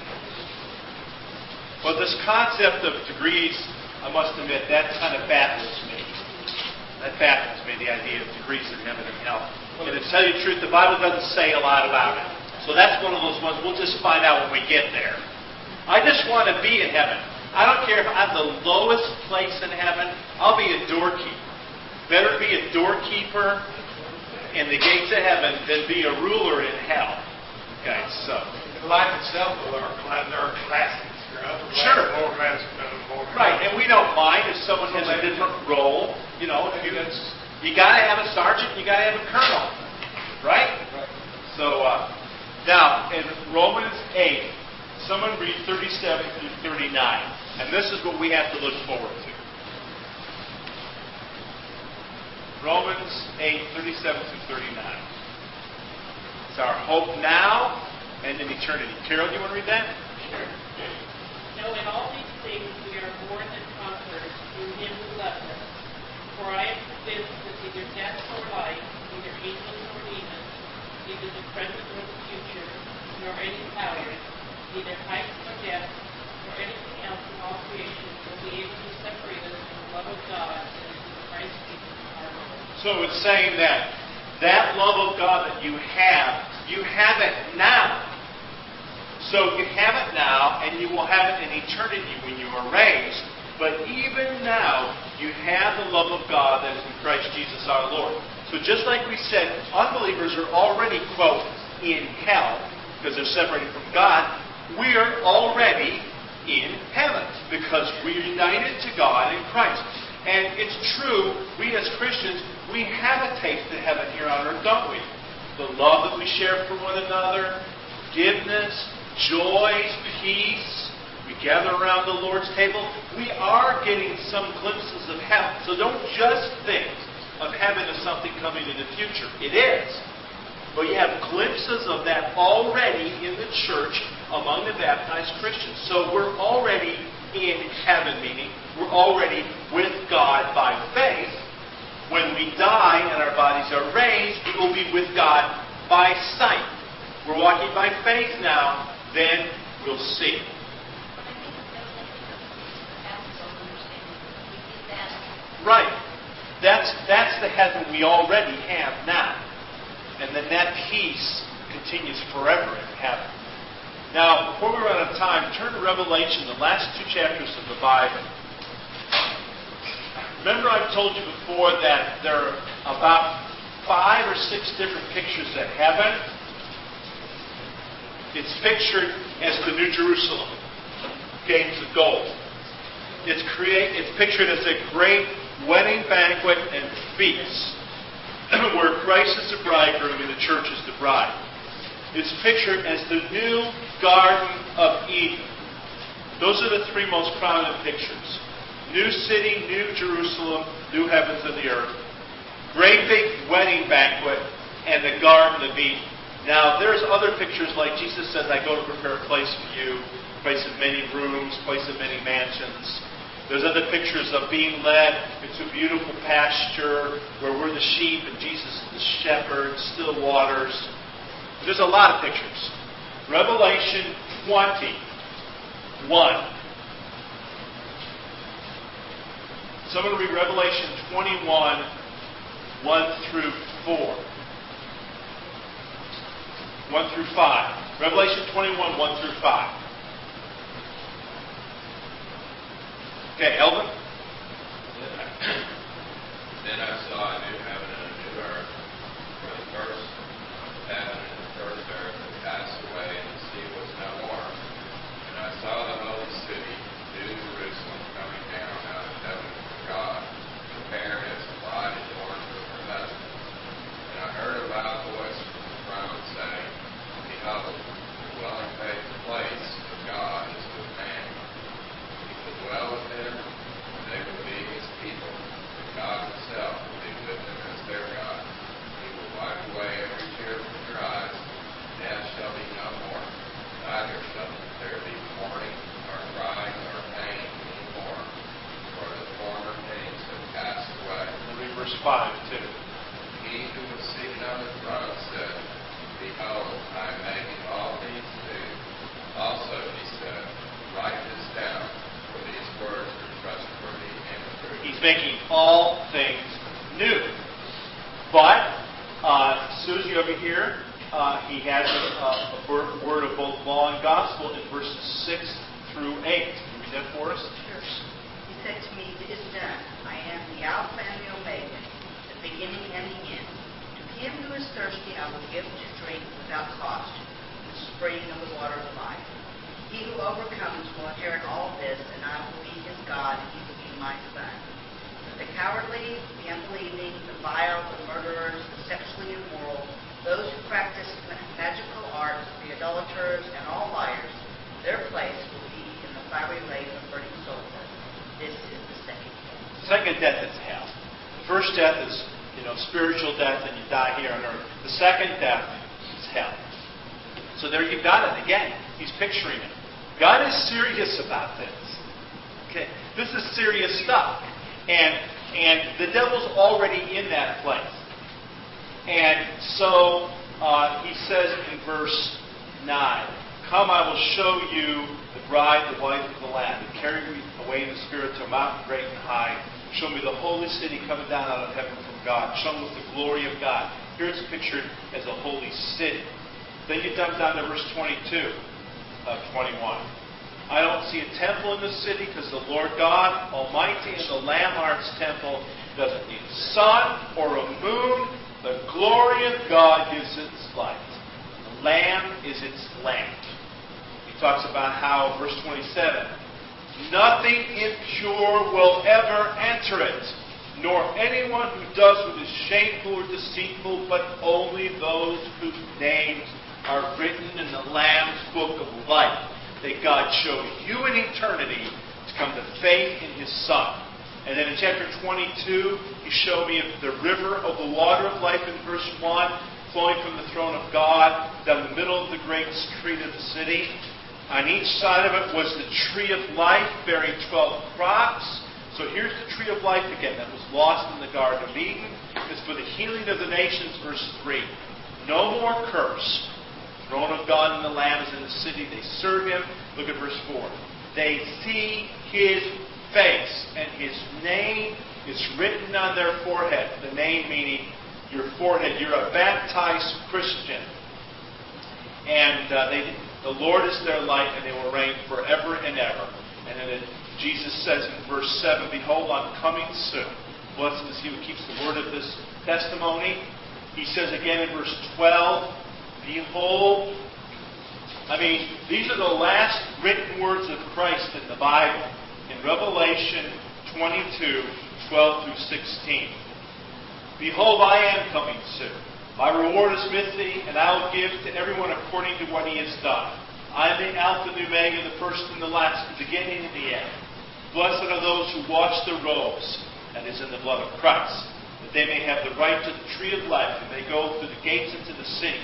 A: But this concept of degrees, I must admit, that kind of baffles me. That baffles me, the idea of degrees in heaven and hell. And to tell you the truth, the Bible doesn't say a lot about it. So that's one of those ones we'll just find out when we get there. I just want to be in heaven. I don't care if I'm the lowest place in heaven. I'll be a doorkeeper. Better be a doorkeeper in the gates of heaven than be a ruler in hell. Okay, so.
C: Life itself, there are classes.
A: Sure.
C: More class, more.
A: Right, and we don't mind if someone has a different role. You know, if you got to have a sergeant, you got to have a colonel. Right? So, now, in Romans 8, someone read 37 through 39. And this is what we have to look forward to. Romans 8, 37 through 39. It's our hope now and in eternity. Carol, do you want to read that?
H: Sure. No, in all these things we are more than conquerors through Him who loved us. For I am convinced that neither death nor life, neither angels nor demons, neither the present nor the future, nor any powers, neither height nor depth, nor anything else in all creation will be able to separate us from the love of God that is in Christ Jesus our Lord.
A: So it's saying that love of God that you have it now. So you have it now, and you will have it in eternity when you are raised. But even now, you have the love of God that is in Christ Jesus our Lord. So just like we said, unbelievers are already, quote, in hell, because they're separated from God. We are already in heaven, because we're united to God in Christ. And it's true, we as Christians, we have a taste of heaven here on earth, don't we? The love that we share for one another, forgiveness, joy, peace. We gather around the Lord's table. We are getting some glimpses of heaven. So don't just think of heaven as something coming in the future. It is. But you have glimpses of that already in the church among the baptized Christians. So we're already in heaven, meaning we're already with God by faith. When we die and our bodies are raised, we will be with God by sight. We're walking by faith now, then we'll see. Right. That's the heaven we already have now. And then that peace continues forever in heaven. Now, before we run out of time, turn to Revelation, the last 2 chapters of the Bible. Remember I've told you before that there are about 5 or 6 different pictures of heaven. It's pictured as the New Jerusalem, gates of gold. It's pictured as a great wedding banquet and feast where Christ is the bridegroom and the church is the bride. It's pictured as the new Garden of Eden. Those are the 3 most prominent pictures. New city, New Jerusalem, new heavens and the earth. Great big wedding banquet and the Garden of Eden. Now, there's other pictures like Jesus says, I go to prepare a place for you, a place of many rooms, a place of many mansions. There's other pictures of being led into beautiful pasture where we're the sheep and Jesus is the shepherd, still waters. There's a lot of pictures. Revelation 21. Someone read Revelation 21, 1 through 4. 1 through 5. Revelation 21, 1 through 5. Okay, Elvin?
G: Then I saw a new heaven and a new earth, for the first heaven and the first earth had passed away, and the sea was no more. And I saw the holy city, New Jerusalem, coming down out of heaven from God, prepared as a bride adorned for her husband. And I heard a loud voice from the throne saying, Behold, the dwelling place of God is with man. He will dwell with them, and they will be his people. And God himself will be with them as their God. He will wipe away every tear from their eyes. Death shall be no more. Neither shall there be mourning, nor crying, nor pain any more. For the former things have passed away.
A: Read verse 5 too.
G: He who was seated on the throne said, Behold, I am making all things new. Also, he said, Write this down, for these words are trustworthy and true.
A: He's making all things new. But, Susie over here, he has a word of both law and gospel in verses 6 through 8. Can you read that for us?
B: Sure. He
I: said to me, "It is done. I am the Alpha and the Omega, the beginning and the end. To him who is thirsty I will give to drink without cost, the spring of the water of life. He who overcomes will inherit all this, and I will be his God, and he will be my son. But the cowardly, the unbelieving, the vile, the murderers, the sexually immoral, those who practice magical arts, the idolaters, and all liars, their place will be in the fiery lake of burning sulfur. This is the second death."
A: Second death is hell. The first death is, spiritual death, and you die here on earth. The second death is hell. So there you've got it again. He's picturing it. God is serious about this. Okay, this is serious stuff, and the devil's already in that place. And so he says in verse 9, "Come, I will show you the bride, the wife of the Lamb. And carry me away in the Spirit to a mountain great and high. Show me the holy city coming down out of heaven from God. Shown with the glory of God." Here it's pictured as a holy city. Then you jump down to verse 22 of 21. "I don't see a temple in the city because the Lord God Almighty and the Lamb are its temple. It doesn't need a sun or a moon. The glory of God gives its light. The Lamb is its lamp." He talks about how, verse 27, "Nothing impure will ever enter it, nor anyone who does what is shameful or deceitful, but only those whose names are written in the Lamb's book of life, that God chose you in eternity to come to faith in His Son." And then in chapter 22, He showed me the river of the water of life in verse 1, flowing from the throne of God down the middle of the great street of the city. On each side of it was the tree of life, bearing 12 crops. So here's the tree of life again that was lost in the Garden of Eden. It's for the healing of the nations, verse 3. "No more curse. The throne of God and the Lamb is in the city. They serve Him." Look at verse 4. "They see His face, and His name is written on their forehead." The name meaning your forehead. You're a baptized Christian. And the Lord is their light, and they will reign forever and ever. And then Jesus says in verse 7, "Behold, I'm coming soon. Blessed is he who keeps the word of this testimony." He says again in verse 12, "Behold," these are the last written words of Christ in the Bible. In Revelation 22, 12 through 16. "Behold, I am coming soon. My reward is with me, and I will give to everyone according to what he has done. I am the Alpha and the Omega, the first and the last, the beginning and the end. Blessed are those who wash their robes, that is, in the blood of Christ, that they may have the right to the tree of life, and they go through the gates into the city.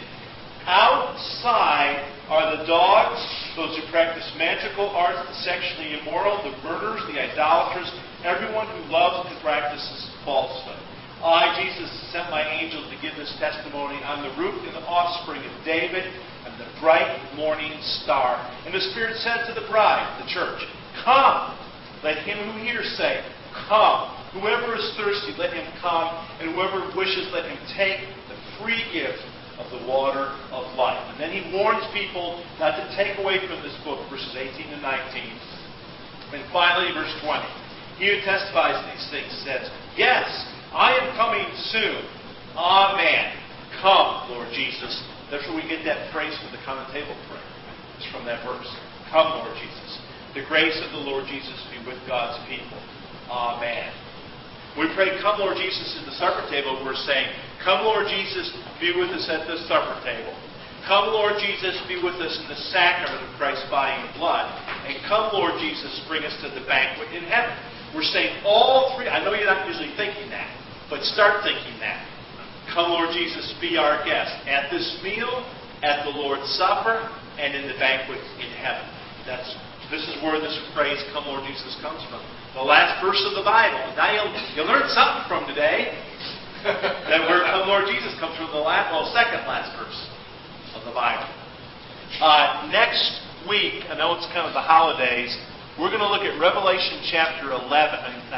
A: Outside are the dogs, those who practice magical arts, the sexually immoral, the murderers, the idolaters, everyone who loves and practices falsehood. I, Jesus, sent my angel to give this testimony. I'm the root and the offspring of David. I'm the bright morning star." And the Spirit said to the bride, the church, "Come." Let him who hears say, "Come." "Whoever is thirsty, let him come. And whoever wishes, let him take the free gift of the water of life." And then he warns people not to take away from this book, verses 18 and 19. And finally, verse 20. "He who testifies to these things says, Yes, I am coming soon. Amen." Come, Lord Jesus. That's where we get that phrase for the common table prayer. It's from that verse. Come, Lord Jesus. The grace of the Lord Jesus be with God's people. Amen. We pray, "Come, Lord Jesus," at the supper table. We're saying, "Come, Lord Jesus, be with us at the supper table. Come, Lord Jesus, be with us in the sacrament of Christ's body and blood. And come, Lord Jesus, bring us to the banquet in heaven." We're saying all three. I know you're not usually thinking that, but start thinking that. Come, Lord Jesus, be our guest at this meal, at the Lord's Supper, and in the banquet in heaven. This is where this phrase, "Come, Lord Jesus," comes from. The last verse of the Bible. Now you'll learn something from today. That word, "Come, Lord Jesus," comes from the second last verse of the Bible. Next week, I know it's kind of the holidays, we're going to look at Revelation chapter 11.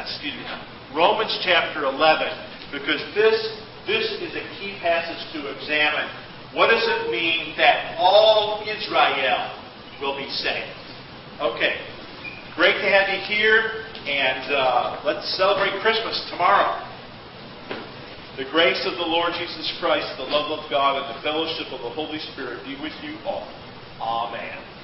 A: Romans chapter 11, because this is a key passage to examine. What does it mean that all Israel will be saved? Okay. Great to have you here. And let's celebrate Christmas tomorrow. The grace of the Lord Jesus Christ, the love of God, and the fellowship of the Holy Spirit be with you all. Amen.